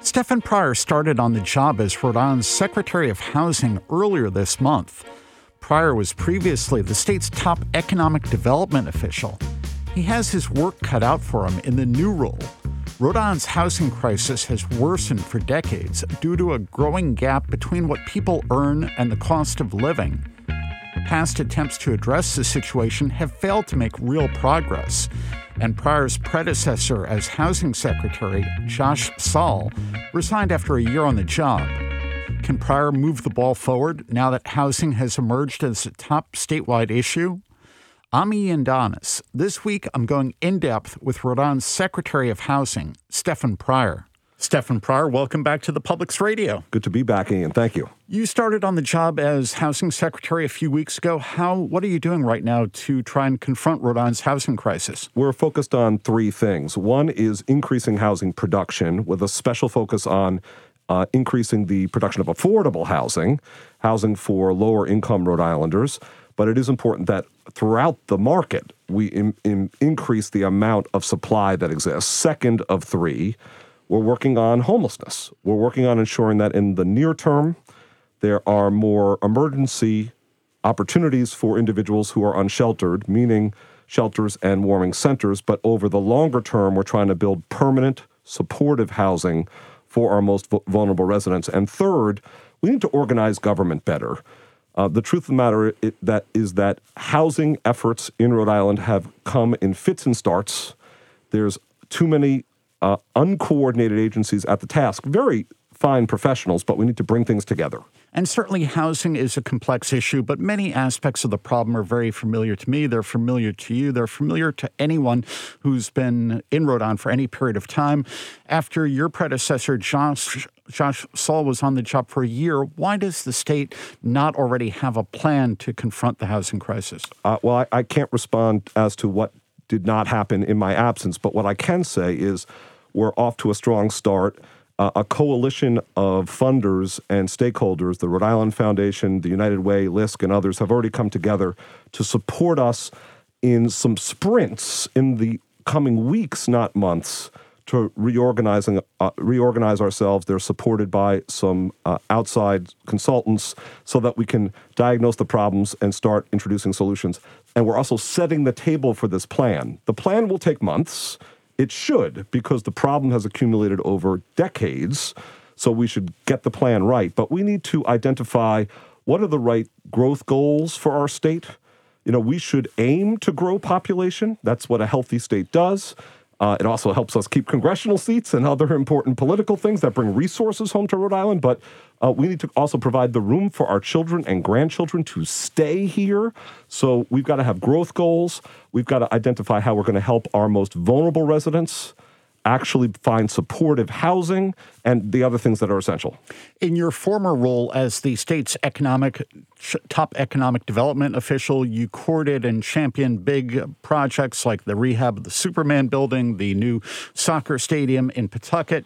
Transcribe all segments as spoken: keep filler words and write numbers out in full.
Stephen Pryor started on the job as Rhode Island's Secretary of Housing earlier this month. Pryor was previously the state's top economic development official. He has his work cut out for him in the new role. Rhode Island's housing crisis has worsened for decades due to a growing gap between what people earn and the cost of living. Past attempts to address the situation have failed to make real progress, and Pryor's predecessor as housing secretary, Josh Saul, resigned after a year on the job. Can Pryor move the ball forward now that housing has emerged as a top statewide issue? I'm Ian Donis. This week, I'm going in-depth with Rhode Island's Secretary of Housing, Stephen Pryor. Stephen Pryor, welcome back to the Public's Radio. Good to be back, Ian. Thank you. You started on the job as housing secretary a few weeks ago. How? What are you doing right now to try and confront Rhode Island's housing crisis? We're focused on three things. One is increasing housing production with a special focus on uh, increasing the production of affordable housing, housing for lower-income Rhode Islanders. But it is important that throughout the market, we in, in increase the amount of supply that exists. Second of three, we're working on homelessness. We're working on ensuring that in the near term, there are more emergency opportunities for individuals who are unsheltered, meaning shelters and warming centers. But over the longer term, we're trying to build permanent, supportive housing for our most vulnerable residents. And third, we need to organize government better. Uh, the truth of the matter it, that is that housing efforts in Rhode Island have come in fits and starts. There's too many uh, uncoordinated agencies at the task. Very fine professionals, but we need to bring things together. And certainly housing is a complex issue, but many aspects of the problem are very familiar to me. They're familiar to you. They're familiar to anyone who's been in Rhode Island for any period of time. After your predecessor, Josh, Josh Saul, was on the job for a year, why does the state not already have a plan to confront the housing crisis? Uh, well, I, I can't respond as to what did not happen in my absence, but what I can say is we're off to a strong start. Uh, a coalition of funders and stakeholders, the Rhode Island Foundation, the United Way, L I S C, and others have already come together to support us in some sprints in the coming weeks, not months, to reorganizing, uh, reorganize ourselves. They're supported by some uh, outside consultants so that we can diagnose the problems and start introducing solutions. And we're also setting the table for this plan. The plan will take months. It should, because the problem has accumulated over decades, so we should get the plan right. But we need to identify what are the right growth goals for our state. You know, we should aim to grow population. That's what a healthy state does. Uh, it also helps us keep congressional seats and other important political things that bring resources home to Rhode Island. But uh, we need to also provide the room for our children and grandchildren to stay here. So we've got to have growth goals. We've got to identify how we're going to help our most vulnerable residents actually find supportive housing and the other things that are essential. In your former role as the state's economic top economic development official, you courted and championed big projects like the rehab of the Superman building, the new soccer stadium in Pawtucket.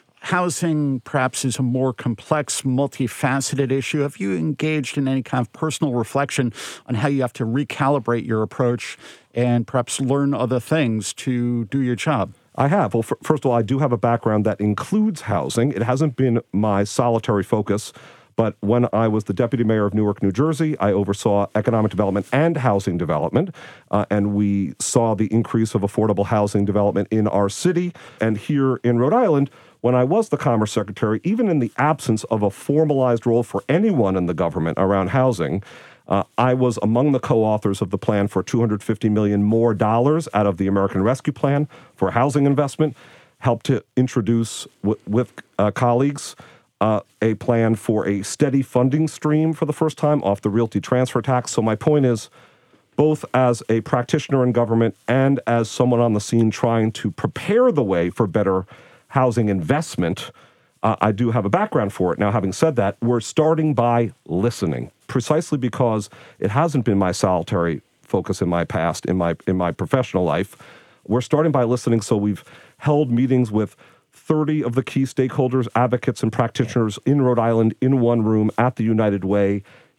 Housing perhaps is a more complex, multifaceted issue. Have you engaged in any kind of personal reflection on how you have to recalibrate your approach and perhaps learn other things to do your job? I have. Well, f- first of all, I do have a background that includes housing. It hasn't been my solitary focus, but when I was the deputy mayor of Newark, New Jersey, I oversaw economic development and housing development, uh, and we saw the increase of affordable housing development in our city. And here in Rhode Island, when I was the Commerce Secretary, even in the absence of a formalized role for anyone in the government around housing, Uh, I was among the co-authors of the plan for two hundred fifty million dollars more dollars out of the American Rescue Plan for housing investment, helped to introduce w- with uh, colleagues uh, a plan for a steady funding stream for the first time off the realty transfer tax. So my point is, both as a practitioner in government and as someone on the scene trying to prepare the way for better housing investment, uh, I do have a background for it. Now, having said that, we're starting by listening. Precisely because it hasn't been my solitary focus in my past, in my in my professional life. We're starting by listening, so we've held meetings with thirty of the key stakeholders, advocates, and practitioners in Rhode Island in one room at the United Way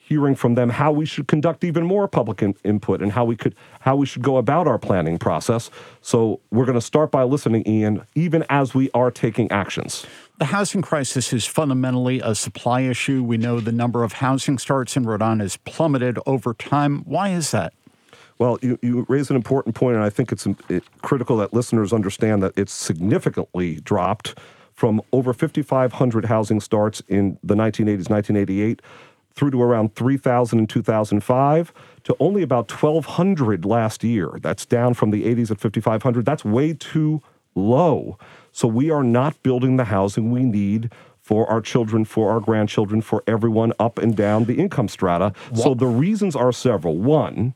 hearing from them how we should conduct even more public in- input and how we could how we should go about our planning process. So we're going to start by listening, Ian, even as we are taking actions. The housing crisis is fundamentally a supply issue. We know the number of housing starts in Rhode Island has plummeted over time. Why is that? Well, you, you raise an important point, and I think it's it, critical that listeners understand that it's significantly dropped from over fifty-five hundred housing starts in the nineteen eighties, nineteen eighty-eight, through to around three thousand in two thousand five, to only about twelve hundred last year. That's down from the eighties at fifty-five hundred. That's way too low. So we are not building the housing we need for our children, for our grandchildren, for everyone up and down the income strata. What? So the reasons are several. One,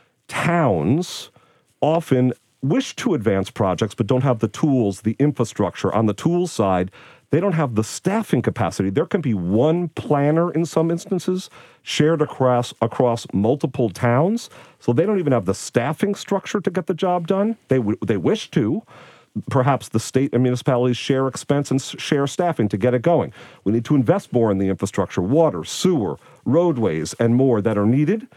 towns often wish to advance projects but don't have the tools, the infrastructure. On the tools side, they don't have the staffing capacity. There can be one planner in some instances shared across across multiple towns, so they don't even have the staffing structure to get the job done. They w- they wish to. Perhaps the state and municipalities share expense and share staffing to get it going. We need to invest more in the infrastructure, water, sewer, roadways, and more that are needed.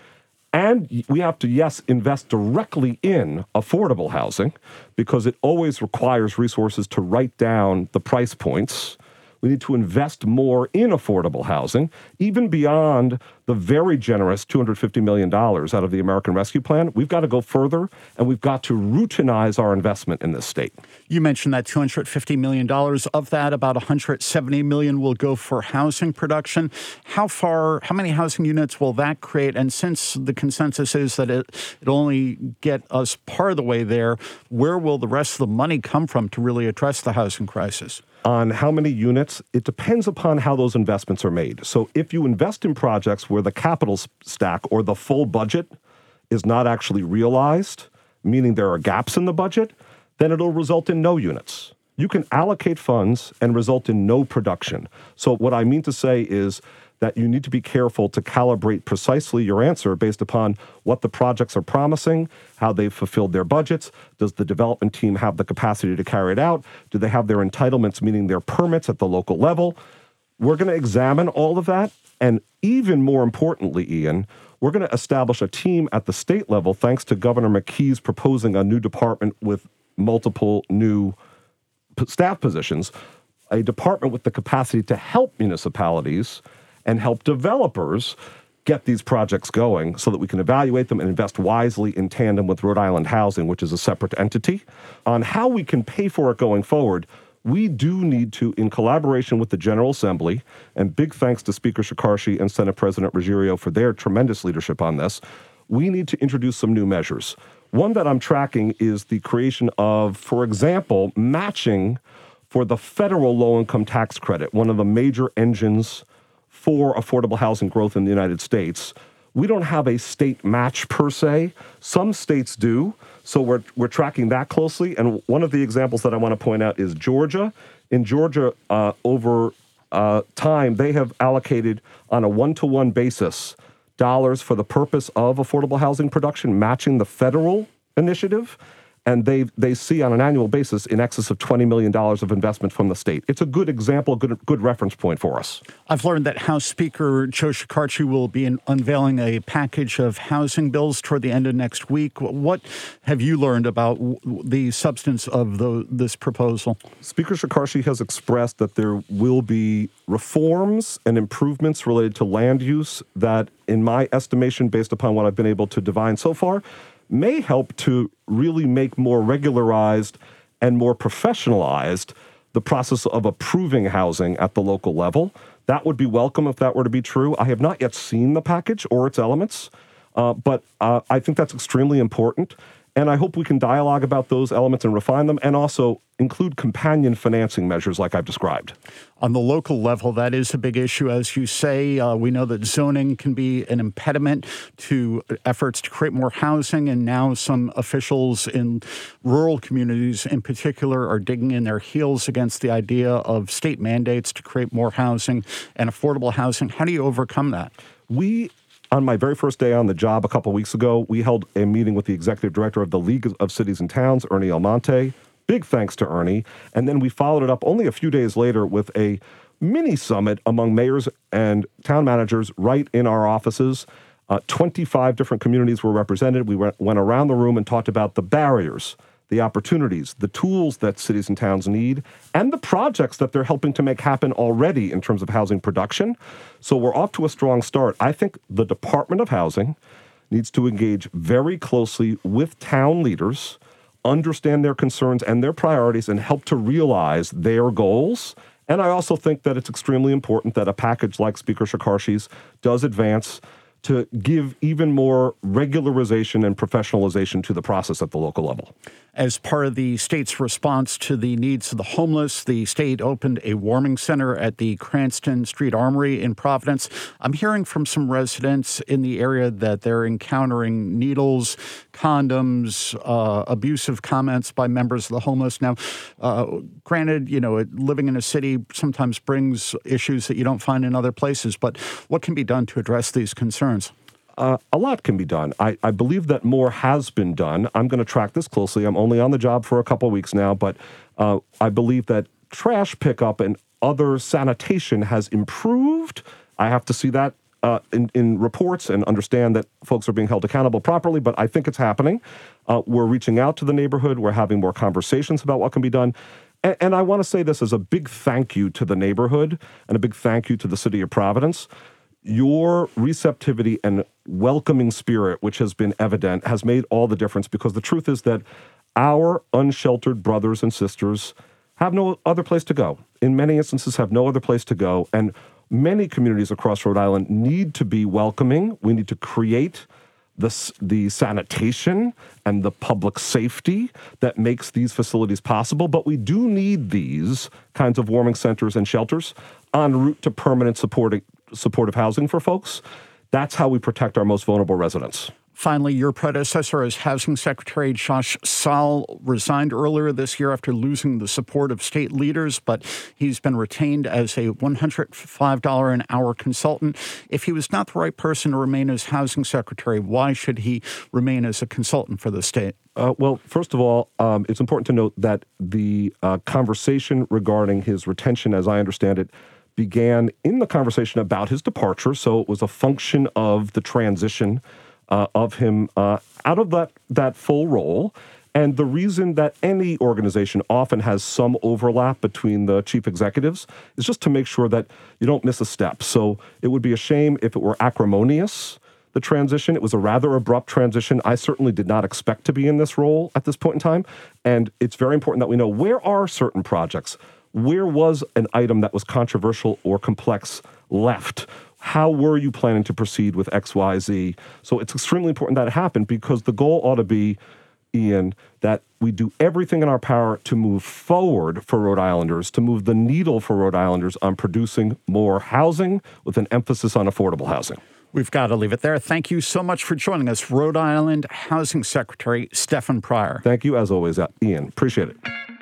And we have to, yes, invest directly in affordable housing because it always requires resources to write down the price points. We need to invest more in affordable housing, even beyond the very generous two hundred fifty million dollars out of the American Rescue Plan. We've got to go further, and we've got to routinize our investment in this state. You mentioned that two hundred fifty million dollars. Of that, about one hundred seventy million dollars will go for housing production. How far, how many housing units will that create? And since the consensus is that it, it'll only get us part of the way there, where will the rest of the money come from to really address the housing crisis? On how many units, it depends upon how those investments are made. So if you invest in projects where the capital stack or the full budget is not actually realized, meaning there are gaps in the budget, then it'll result in no units. You can allocate funds and result in no production. So what I mean to say is that you need to be careful to calibrate precisely your answer based upon what the projects are promising, how they've fulfilled their budgets. Does the development team have the capacity to carry it out? Do they have their entitlements, meaning their permits at the local level? We're going to examine all of that. And even more importantly, Ian, we're going to establish a team at the state level, thanks to Governor McKee's proposing a new department with multiple new p- staff positions, a department with the capacity to help municipalities and help developers get these projects going so that we can evaluate them and invest wisely in tandem with Rhode Island Housing, which is a separate entity. On how we can pay for it going forward, we do need to, in collaboration with the General Assembly, and big thanks to Speaker Shekarchi and Senate President Ruggiero for their tremendous leadership on this, we need to introduce some new measures. One that I'm tracking is the creation of, for example, matching for the federal low-income tax credit, one of the major engines for affordable housing growth in the United States. We don't have a state match per se. Some states do, so we're we're tracking that closely. And one of the examples that I want to point out is Georgia. In Georgia, uh, over uh, time, they have allocated on a one-to-one basis dollars for the purpose of affordable housing production, matching the federal initiative. And they they see on an annual basis in excess of twenty million dollars of investment from the state. It's a good example, a good, good reference point for us. I've learned that House Speaker Joe Shekarchi will be in, unveiling a package of housing bills toward the end of next week. What have you learned about w- the substance of the, this proposal? Speaker Shekarchi has expressed that there will be reforms and improvements related to land use that, in my estimation, based upon what I've been able to divine so far, may help to really make more regularized and more professionalized the process of approving housing at the local level. That would be welcome if that were to be true. I have not yet seen the package or its elements, uh, but uh, I think that's extremely important. And I hope we can dialogue about those elements and refine them, and also include companion financing measures like I've described. On the local level, that is a big issue. As you say, uh, we know that zoning can be an impediment to efforts to create more housing, and now some officials in rural communities in particular are digging in their heels against the idea of state mandates to create more housing and affordable housing. How do you overcome that? We On my very first day on the job a couple weeks ago, we held a meeting with the executive director of the League of Cities and Towns, Ernie Almonte, big thanks to Ernie. And then we followed it up only a few days later with a mini summit among mayors and town managers right in our offices. Uh, twenty-five different communities were represented. We went, went around the room and talked about the barriers, the opportunities, the tools that cities and towns need, and the projects that they're helping to make happen already in terms of housing production. So we're off to a strong start. I think the Department of Housing needs to engage very closely with town leaders, understand their concerns and their priorities, and help to realize their goals. And I also think that it's extremely important that a package like Speaker Shekarchi's does advance to give even more regularization and professionalization to the process at the local level. As part of the state's response to the needs of the homeless, the state opened a warming center at the Cranston Street Armory in Providence. I'm hearing from some residents in the area that they're encountering needles, condoms, uh, abusive comments by members of the homeless. Now, uh, granted, you know, living in a city sometimes brings issues that you don't find in other places, but what can be done to address these concerns? Uh, a lot can be done. I, I believe that more has been done. I'm going to track this closely. I'm only on the job for a couple of weeks now, but uh, I believe that trash pickup and other sanitation has improved. I have to see that uh, in, in reports and understand that folks are being held accountable properly, but I think it's happening. Uh, we're reaching out to the neighborhood. We're having more conversations about what can be done. And, and I want to say this as a big thank you to the neighborhood and a big thank you to the city of Providence. Your receptivity and welcoming spirit, which has been evident, has made all the difference, because the truth is that our unsheltered brothers and sisters have no other place to go. In many instances, have no other place to go. And many communities across Rhode Island need to be welcoming. We need to create the, the sanitation and the public safety that makes these facilities possible. But we do need these kinds of warming centers and shelters en route to permanent supporting supportive housing for folks. That's how we protect our most vulnerable residents. Finally, your predecessor as Housing Secretary, Josh Saul, resigned earlier this year after losing the support of state leaders, but he's been retained as a one hundred five dollars an hour consultant. If he was not the right person to remain as Housing Secretary, why should he remain as a consultant for the state? Uh, well, first of all, um, it's important to note that the uh, conversation regarding his retention, as I understand it, began in the conversation about his departure. So it was a function of the transition uh, of him uh, out of that, that full role. And the reason that any organization often has some overlap between the chief executives is just to make sure that you don't miss a step. So it would be a shame if it were acrimonious, the transition. It was a rather abrupt transition. I certainly did not expect to be in this role at this point in time. And it's very important that we know, where are certain projects? Where was an item that was controversial or complex left? How were you planning to proceed with X, Y, Z? So it's extremely important that it happened, because the goal ought to be, Ian, that we do everything in our power to move forward for Rhode Islanders, to move the needle for Rhode Islanders on producing more housing with an emphasis on affordable housing. We've got to leave it there. Thank you so much for joining us, Rhode Island Housing Secretary Stephen Pryor. Thank you, as always, Ian. Appreciate it.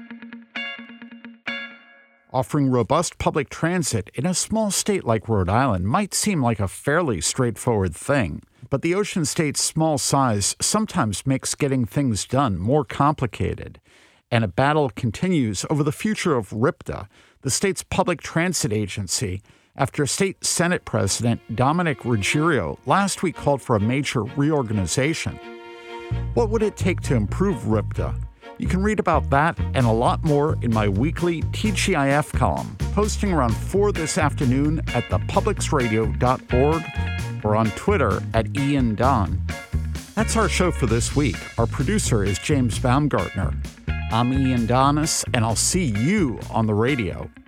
Offering robust public transit in a small state like Rhode Island might seem like a fairly straightforward thing, but the ocean state's small size sometimes makes getting things done more complicated. And a battle continues over the future of RIPTA, the state's public transit agency, after State Senate President Dominic Ruggiero last week called for a major reorganization. What would it take to improve RIPTA? You can read about that and a lot more in my weekly T G I F column, posting around four this afternoon at the publics radio dot org or on Twitter at Ian Don. That's our show for this week. Our producer is James Baumgartner. I'm Ian Donis, and I'll see you on the radio.